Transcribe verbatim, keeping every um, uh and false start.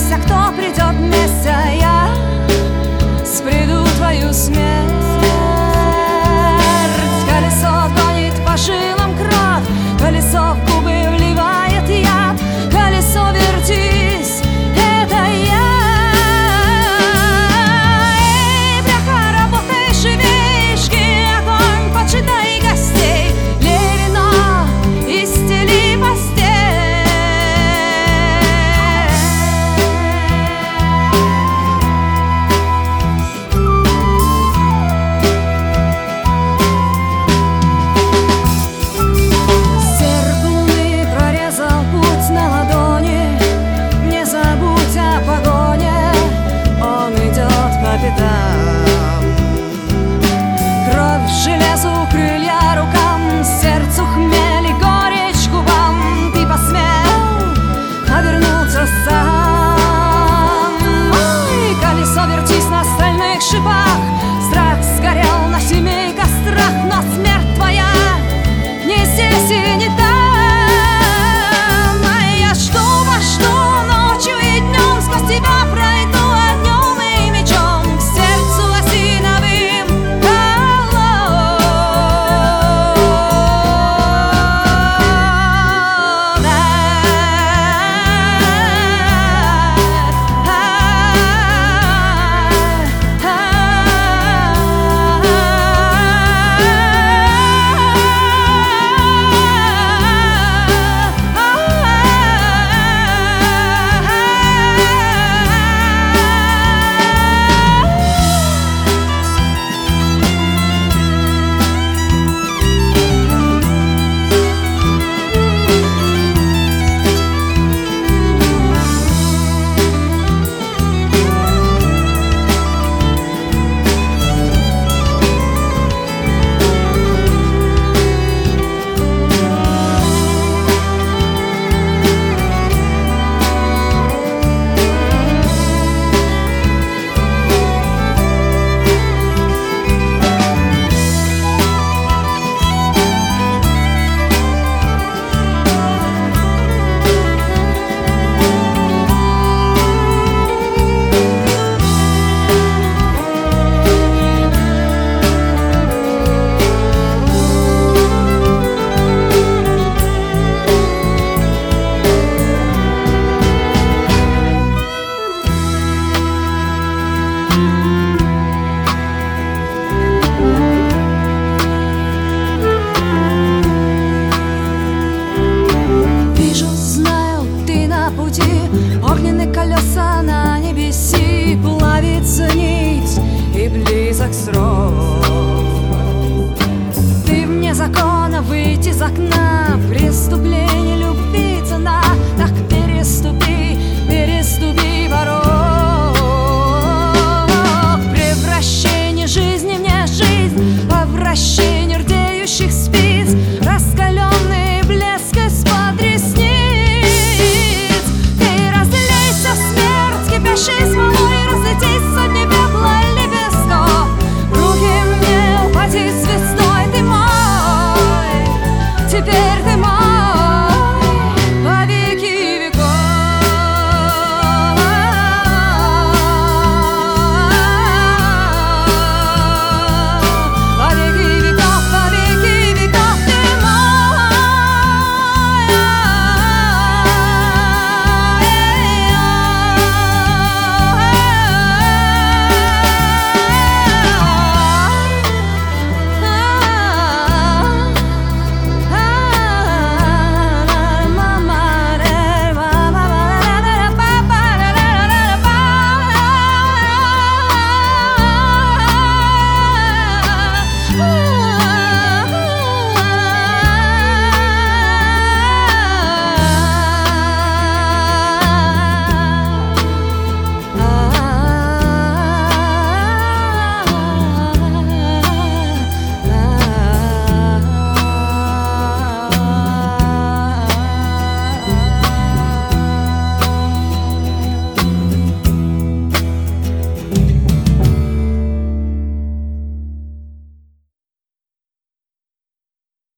а кто придет вместе, а я спреду твою смерть. Колесо гонит по жилам кровь, колесо в губы вливает яд. Колесо, вертись, это я. Эй, бляха, работай, живей, жги огонь, почитай гостей, лей вино и стели постель. Кровь железу, крылья рукам, сердцу хмель и горечь губам. Ты посмел обернуться сам. Ой, колесо, вертись на стальных шипах. Страх сгорел на семи кострах, но смерть твоя не здесь и не там. А я жду, пожду ночью и днем, сквозь тебя пройду. Огненные колеса на небеси, плавится нить и близок срок. Ты вне закона, выйти из окна, преступление любви цена. Так переступи, переступи порог. Превращение жизни в не жизнь, повращение рдения.